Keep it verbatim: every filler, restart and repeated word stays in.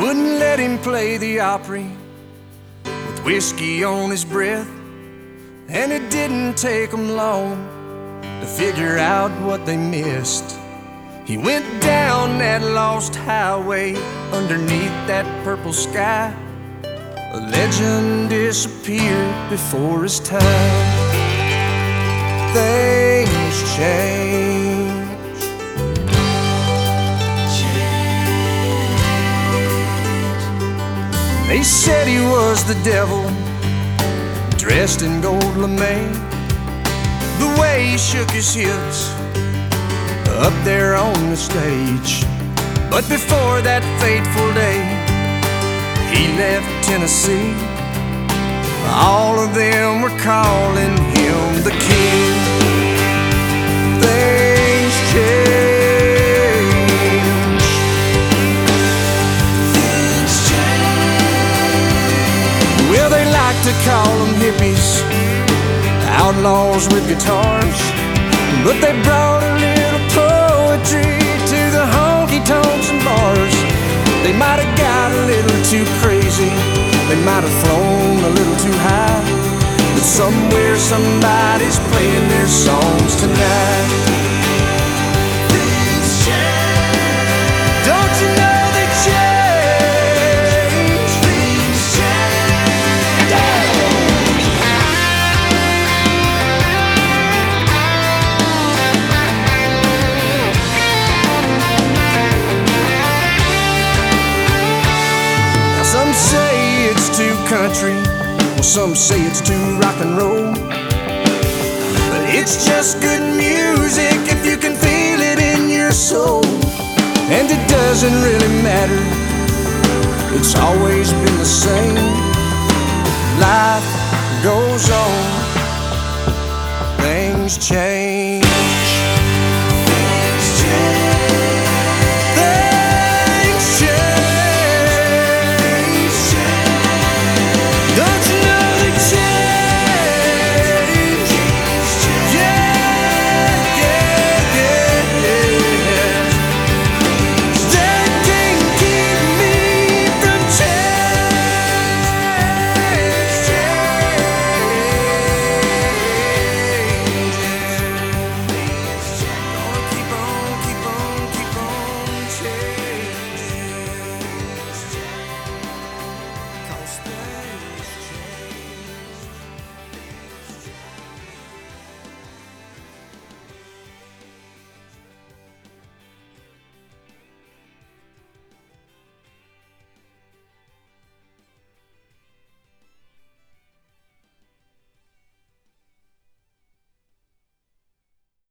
wouldn't let him play the Opry with whiskey on his breath. And it didn't take him long to figure out what they missed. He went down that lost highway underneath that purple sky. A legend disappeared before his time. Things change. Change. They said he was the devil, dressed in gold lame. The way he shook his hips up there on the stage. But before that fateful day, he left Tennessee. All of them were calling him the king. Things change. Things change. Well, they like to call them hippies, outlaws with guitars, but they brought a little poetry to the honky-tonks and bars. They might have got a little too crazy, they might have flown a little too high, but somewhere somebody's playing their songs tonight. Things change. Don't you know they change? Things change. Yeah. Some say it's too country, well, some say it's too rock and roll. But it's just good music if you can feel it in your soul. And it doesn't really matter, it's always been the same. Life goes on, things change.